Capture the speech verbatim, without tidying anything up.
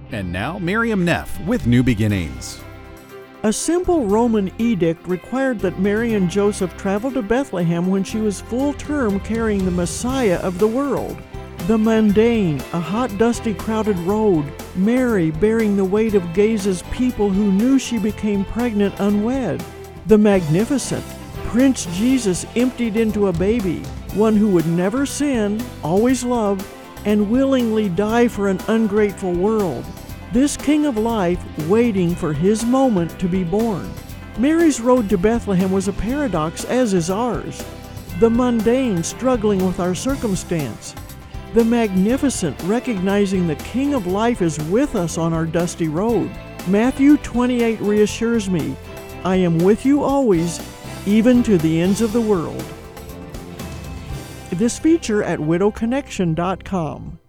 And now, Miriam Neff with New Beginnings. A simple Roman edict required that Mary and Joseph travel to Bethlehem when she was full term carrying the Messiah of the world. The mundane, a hot, dusty, crowded road, Mary bearing the weight of gazes people who knew she became pregnant unwed. The magnificent, Prince Jesus emptied into a baby, one who would never sin, always love, and willingly die for an ungrateful world. This King of Life waiting for his moment to be born. Mary's road to Bethlehem was a paradox, as is ours. The mundane struggling with our circumstance. The magnificent recognizing the King of Life is with us on our dusty road. Matthew twenty-eight reassures me, I am with you always, even to the ends of the world. This feature at widow connection dot com.